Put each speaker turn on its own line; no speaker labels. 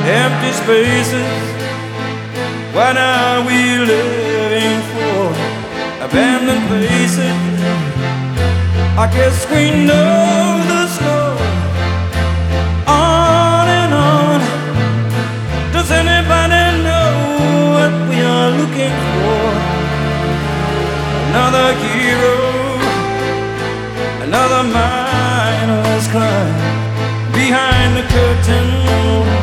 empty spaces. What are we living for? Abandoned places. I guess we know the score. On and on. Does anybody know what we are looking for? Another hero, another mindless crime behind the curtain.